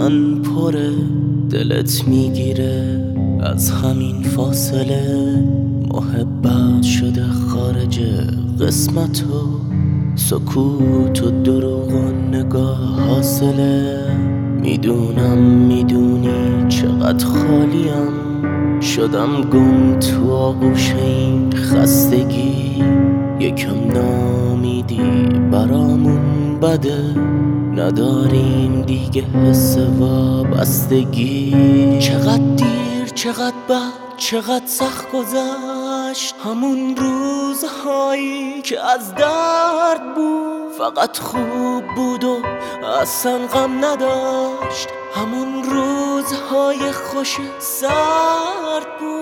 من پره، دلت میگیره از همین فاصله. محبت شده خارج قسمت و سکوت و دروغ و نگاه حاصله. میدونی چقدر خالیم، شدم گم تو آغوش این خستگی. یکم نامیدی برامون بده، نداریم دیگه حس وابستگی. چقدر دیر، چقدر بد، چقدر سخت گذشت همون روزهایی که از درد بود. فقط خوب بود و اصلا غم نداشت، همون روزهای خوش سرد بود.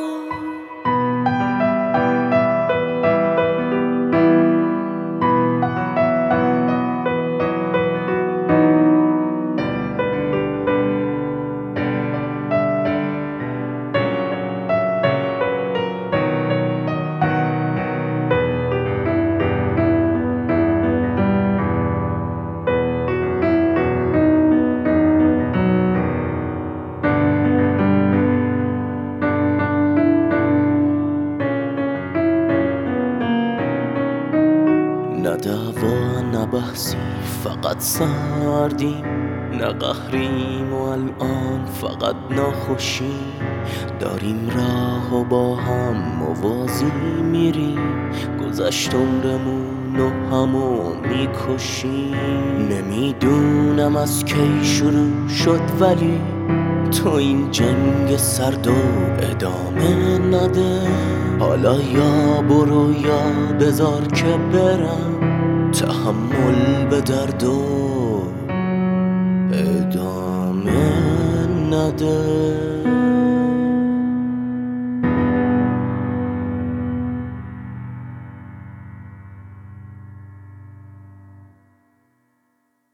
نه دعوا نه بحثی، فقط سردیم، نه قهریم و الان فقط ناخوشیم. داریم راه و با هم موازی میریم، گذشت عمرمون و همو میکشیم. نمیدونم از کی شروع شد ولی تو این جنگ سرد و ادامه نده. حالا یا برو یا بذار که برم، تحمل به درد و ادامه نده.